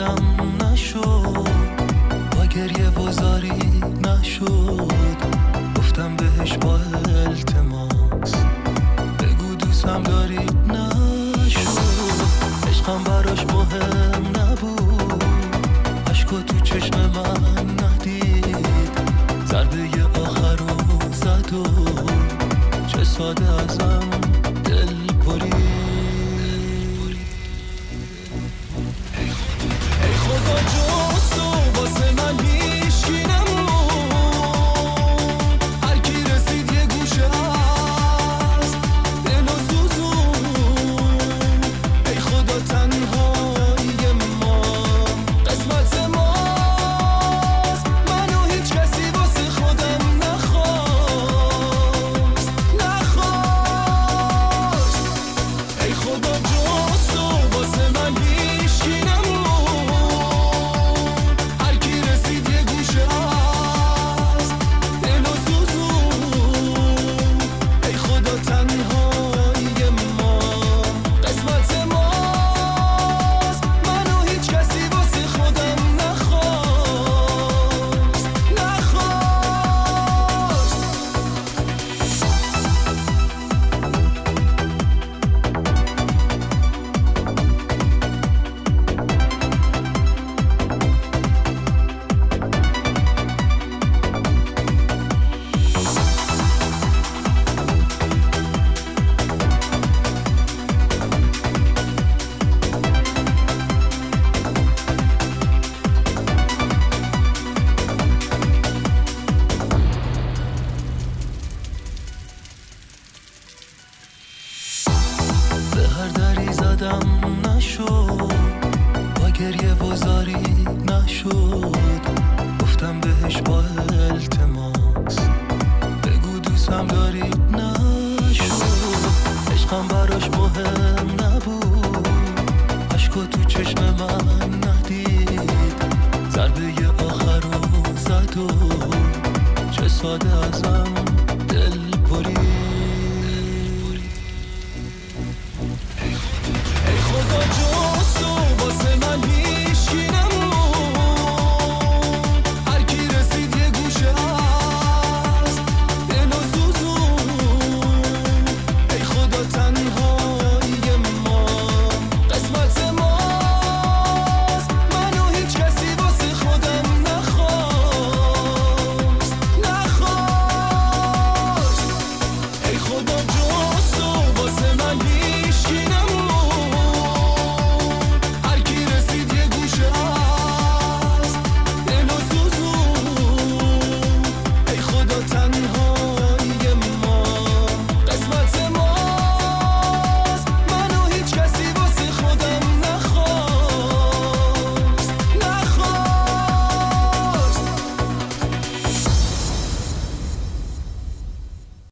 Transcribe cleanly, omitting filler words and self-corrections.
زدم نشد، با گریه وزاری نشد. گفتم بهش با التماس بگو دوستم داری نشد. عشقم براش مهم نبود، عشقو تو چشم من ندید. ضربه آخر رو زد و چه ساده ازم دل برید. ای خدا جز تو واسه من هیچکی نمون. هر کی رسید یه گوشه هست دل و سوزون. ای خدا تنهایی ما قسمت ماست. منو هیچ کسی واسه خودم نخواست. ای خدا جز تو واسه من هیچکی نمون. هر کی رسید یه گوشه هست دل و سوزون. ای خدا تنهایی ما قسمت ماست. منو هیچ کسی واسه خودم نخواست. به هر دری زدم نشد، با گریه وزاری نشد. گفتم بهش با التماس بگو دوستم داری نشد. عشقم براش مهم نبود، عشقو تو چشم من ندید. ضربه آخر رو زد و چه ساده ازم